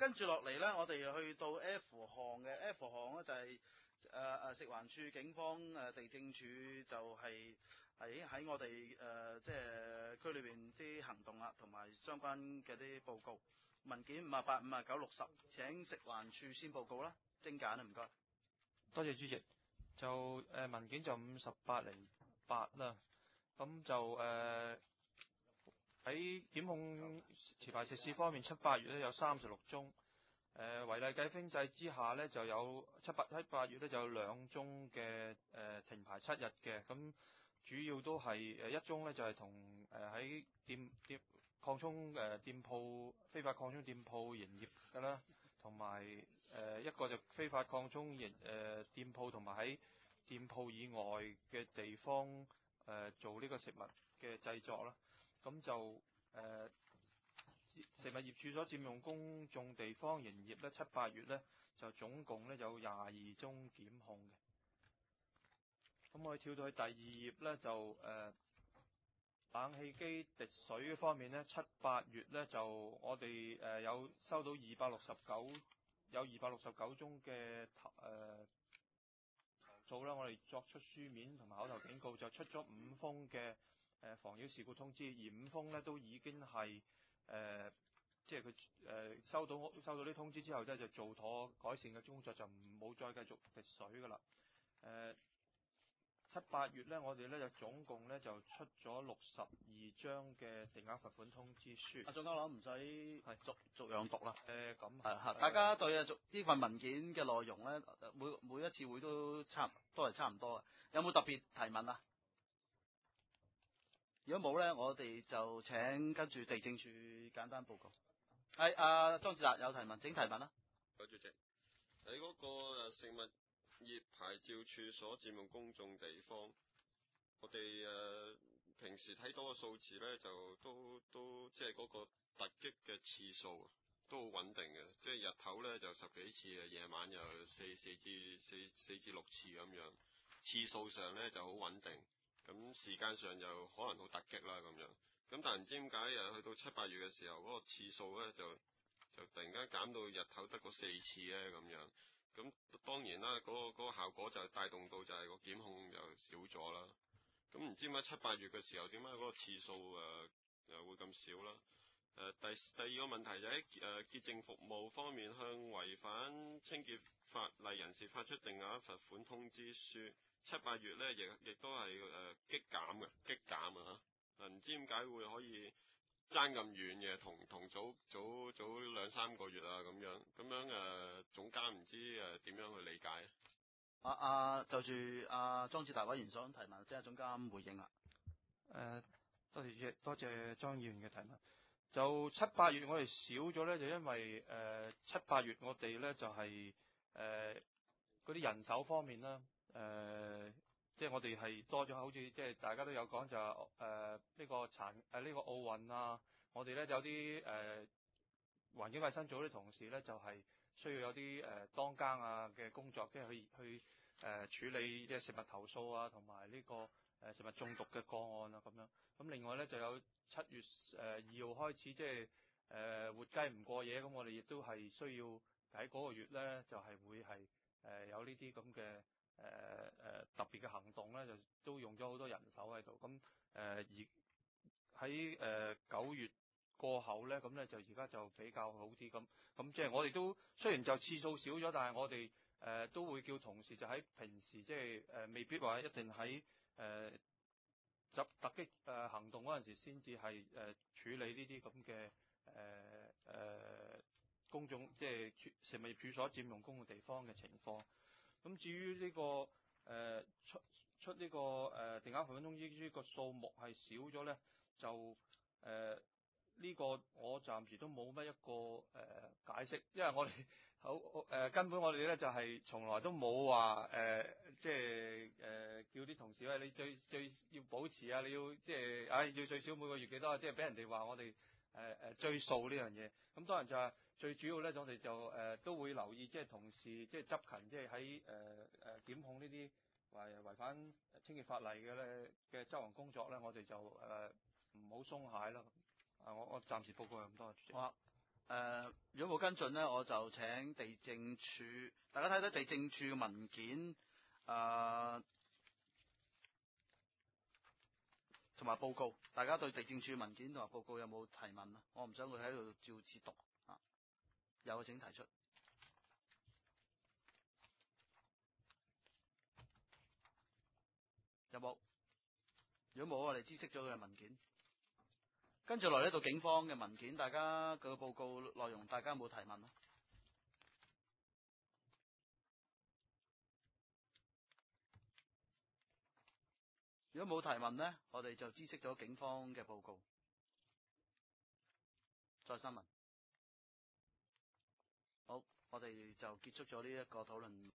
跟住落嚟咧，我哋去到 F 項嘅 F 項咧就係食環署、警方、地政署就係喺我哋即係區裏邊啲行動啦，同埋相關嘅啲報告文件58、59、60，請食環署先報告啦，精簡啊，唔該。 多謝主席。就文件就5808啦，咁就喺檢控持牌食肆方面，7、8月咧有36宗。違例計分制之下呢，就有7、8月呢就有2宗嘅停牌7日嘅，咁主要都係一宗呢就係同喺擴充店鋪非法擴充店鋪營業㗎啦，同埋一個就非法擴充店鋪同埋喺店鋪以外嘅地方做呢個食物嘅製作啦，咁就食物業處所佔用公眾地方營業咧，7、8月咧就總共咧有22宗檢控嘅。咁我哋跳到去第2頁咧，就冷氣機滴水方面咧，7、8月咧就我哋有收到269宗嘅投訴啦，我哋作出書面同埋口頭警告，就出咗5封嘅妨擾事故通知，而5封咧都已經係即係佢收到啲通知之後咧，就做妥改善嘅工作，就冇再繼續滴水噶啦。7、8月咧，我哋咧就總共咧就出咗62張嘅定額罰款通知書。 總監，我唔使逐樣讀啦。 咁大家對呢份文件嘅內容咧，每一次會都係差唔多嘅。有冇特別提問啊？如果冇咧，我哋就請跟住地政署簡單報告。係莊志達有提問，請提問啦。 主席，喺嗰個食物業牌照處所佔用公眾地方，我哋平時睇到嘅數字咧，就都即係嗰個突擊嘅次數都好穩定嘅，即係日頭咧就10幾次嘅，夜晚又4至6次咁樣，次數上咧就好穩定，咁時間上就可能好突擊啦咁樣。咁但係唔知點解去到7、8月嘅時候，嗰個次數咧就突然間減到日頭得個4次咧咁樣。咁當然啦，嗰個效果就係帶動到就係個檢控又少咗啦。咁唔知點解7、8月嘅時候點解嗰個次數又會咁少啦？第二個問題就喺潔淨服務方面，向違反清潔法例人士發出定額罰款通知書。7、8月咧亦都係激減啊！唔知點解會可以爭咁遠嘅，同早2-3個月啊咁樣總監唔知點樣去理解？ 就住莊志達委員想提問，即係總監回應啦。 多謝莊議員嘅提問。就7、8月我哋少咗咧，就因為7、8月我哋咧就係嗰啲人手方面啦，即係我哋係多咗，好似即係大家都有講就呢個奧運啊，我哋咧有啲環境衛生組啲同事咧就係需要有啲當更啊嘅工作，即係去處理即係食物投訴啊，同埋呢個食物中毒嘅個案啊咁樣。咁另外咧就有7月2號開始，即係活雞唔過夜，咁我哋亦都係需要喺嗰個月咧就係會係有呢啲咁嘅特別嘅行動咧，就都用咗好多人手喺度。咁而喺9月過後咧，咁咧就而家就比較好啲。咁即係我哋都雖然就次數少咗，但係我哋都會叫同事就喺平時即係未必話一定喺突擊行動嗰陣時先至係處理呢啲咁嘅公眾即係食物業處所佔用公共地方嘅情況。咁至於呢個出呢個定額罰款通知書個數目係少咗咧，就呢個我暫時都冇乜一個解釋，因為我哋根本我哋咧就係從來都冇話即係叫啲同事喂，你最要保持啊，你要即係要最少每個月幾多，即係俾人哋話我哋追數呢樣嘢。咁當然就係最主要咧，我哋就都會留意即係同事即係執勤，即係喺檢控呢啲違反清潔法例嘅執行工作咧，我哋就唔好鬆懈啦。我暫時報告係咁多，主席。 好啊。如果冇跟進呢，我就請地政處，大家睇睇地政處嘅文件，同埋報告，大家對地政處文件同埋報告有冇提問啊？我唔想佢喺度照字讀啊，有嘅請提出。有冇？如果冇，我哋知悉咗佢嘅文件。跟住落嚟呢度警方嘅文件，大家個報告內容，大家有冇提問啊？如果冇提問呢，我哋就知悉咗警方嘅報告。再新聞。好，我哋就結束咗呢一個討論。